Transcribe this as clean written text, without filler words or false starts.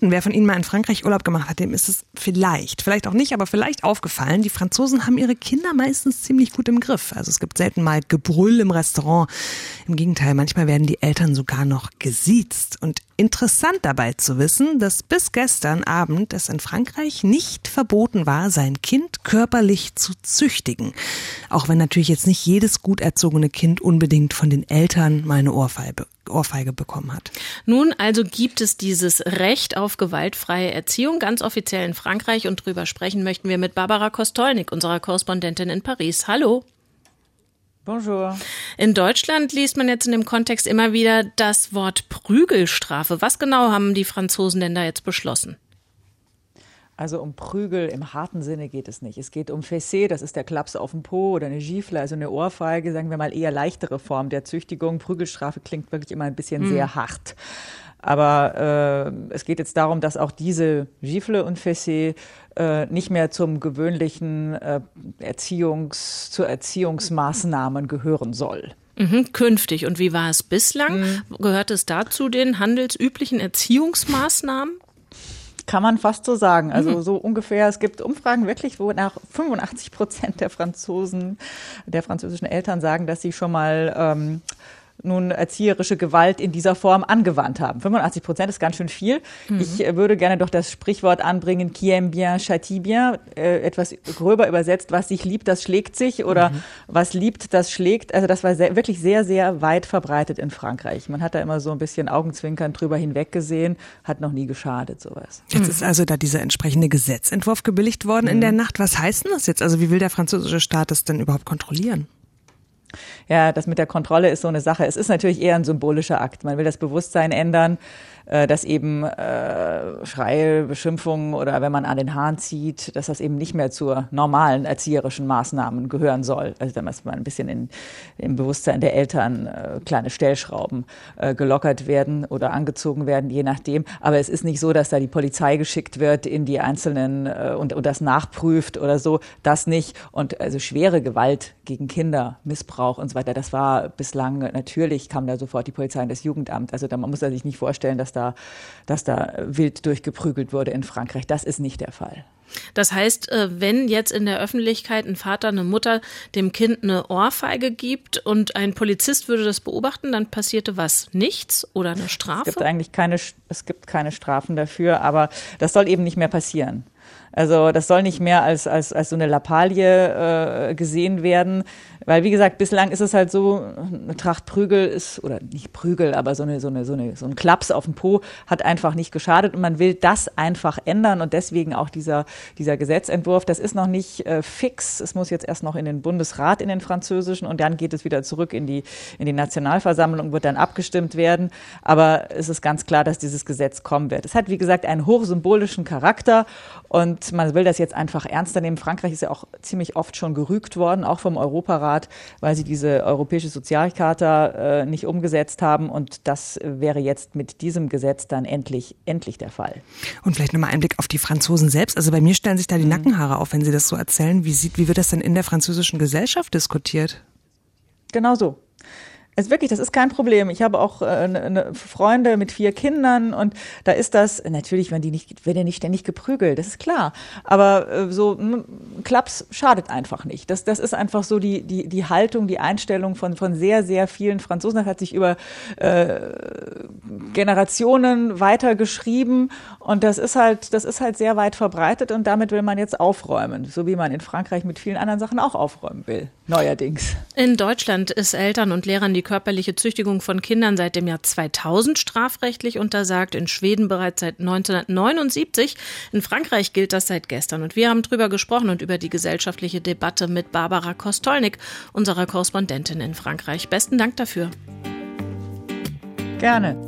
vermuten, wer von Ihnen mal in Frankreich Urlaub gemacht hat, dem ist es vielleicht auch nicht, aber vielleicht aufgefallen, die Franzosen haben ihre Kinder meistens ziemlich gut im Griff. Also es gibt selten mal Gebrüll im Restaurant. Im Gegenteil, manchmal werden die Eltern sogar noch gesiezt. Und interessant dabei zu wissen, dass bis gestern Abend es in Frankreich nicht verboten war, sein Kind körperlich zu züchtigen. Auch wenn natürlich jetzt nicht jedes gut erzogene Kind unbedingt von den Eltern mal eine Ohrfeige bekommen hat. Nun also gibt es dieses Recht auf gewaltfreie Erziehung ganz offiziell in Frankreich und drüber sprechen möchten wir mit Barbara Kostolnik, unserer Korrespondentin in Paris. Hallo. Bonjour. In Deutschland liest man jetzt in dem Kontext immer wieder das Wort Prügelstrafe. Was genau haben die Franzosen denn da jetzt beschlossen? Also um Prügel im harten Sinne geht es nicht. Es geht um Fessé, das ist der Klaps auf dem Po, oder eine Gifle, also eine Ohrfeige, sagen wir mal eher leichtere Form der Züchtigung. Prügelstrafe klingt wirklich immer ein bisschen sehr hart. Aber es geht jetzt darum, dass auch diese Gifle und Fessé nicht mehr zum gewöhnlichen Erziehungsmaßnahmen gehören soll. Künftig. Und wie war es bislang? Gehört es dazu den handelsüblichen Erziehungsmaßnahmen? Kann man fast so sagen. Also so ungefähr, es gibt Umfragen wirklich, wo nach 85% der französischen Eltern sagen, dass sie schon mal nun erzieherische Gewalt in dieser Form angewandt haben. 85% ist ganz schön viel. Ich würde gerne doch das Sprichwort anbringen, qui aime bien, châtie bien, etwas gröber übersetzt, was sich liebt, das schlägt sich, oder was liebt, das schlägt. Also das war wirklich sehr, sehr weit verbreitet in Frankreich. Man hat da immer so ein bisschen augenzwinkernd drüber hinweggesehen, hat noch nie geschadet, sowas. Jetzt ist also da dieser entsprechende Gesetzentwurf gebilligt worden in der Nacht. Was heißt denn das jetzt? Also wie will der französische Staat das denn überhaupt kontrollieren? Ja, das mit der Kontrolle ist so eine Sache. Es ist natürlich eher ein symbolischer Akt. Man will das Bewusstsein ändern, dass eben Schreie, Beschimpfungen oder wenn man an den Haaren zieht, dass das eben nicht mehr zur normalen erzieherischen Maßnahmen gehören soll. Also da muss man ein bisschen im Bewusstsein der Eltern kleine Stellschrauben gelockert werden oder angezogen werden, je nachdem. Aber es ist nicht so, dass da die Polizei geschickt wird in die einzelnen und das nachprüft oder so. Das nicht. Und also schwere Gewalt gegen Kinder, Missbrauch und so weiter, das war bislang natürlich, kam da sofort die Polizei und das Jugendamt. Also man muss sich nicht vorstellen, dass da wild durchgeprügelt wurde in Frankreich. Das ist nicht der Fall. Das heißt, wenn jetzt in der Öffentlichkeit ein Vater, eine Mutter dem Kind eine Ohrfeige gibt und ein Polizist würde das beobachten, dann passierte was? Nichts oder eine Strafe? Es gibt keine Strafen dafür, aber das soll eben nicht mehr passieren. Also das soll nicht mehr als so eine Lappalie gesehen werden, weil wie gesagt, bislang ist es halt so, eine Tracht Prügel ist, oder nicht Prügel, aber so ein Klaps auf dem Po hat einfach nicht geschadet und man will das einfach ändern und deswegen auch dieser Gesetzentwurf, das ist noch nicht fix, es muss jetzt erst noch in den Bundesrat, in den französischen und dann geht es wieder zurück in die Nationalversammlung, wird dann abgestimmt werden, aber es ist ganz klar, dass dieses Gesetz kommen wird. Es hat wie gesagt einen hochsymbolischen Charakter und man will das jetzt einfach ernster nehmen. Frankreich ist ja auch ziemlich oft schon gerügt worden, auch vom Europarat, weil sie diese europäische Sozialcharta nicht umgesetzt haben. Und das wäre jetzt mit diesem Gesetz dann endlich der Fall. Und vielleicht nochmal ein Blick auf die Franzosen selbst. Also bei mir stellen sich da die Nackenhaare auf, wenn Sie das so erzählen. Wie wird das denn in der französischen Gesellschaft diskutiert? Genau so. Das ist kein Problem. Ich habe auch Freunde mit 4 Kindern und da ist das, natürlich wird ja nicht ständig geprügelt, das ist klar. Aber so Klaps schadet einfach nicht. Das ist einfach so die Haltung, die Einstellung von sehr, sehr vielen Franzosen. Das hat sich über Generationen weitergeschrieben und das ist halt sehr weit verbreitet und damit will man jetzt aufräumen. So wie man in Frankreich mit vielen anderen Sachen auch aufräumen will, neuerdings. In Deutschland ist Eltern und Lehrern die körperliche Züchtigung von Kindern seit dem Jahr 2000 strafrechtlich untersagt, in Schweden bereits seit 1979. In Frankreich gilt das seit gestern. Und wir haben drüber gesprochen und über die gesellschaftliche Debatte mit Barbara Kostolnik, unserer Korrespondentin in Frankreich. Besten Dank dafür. Gerne.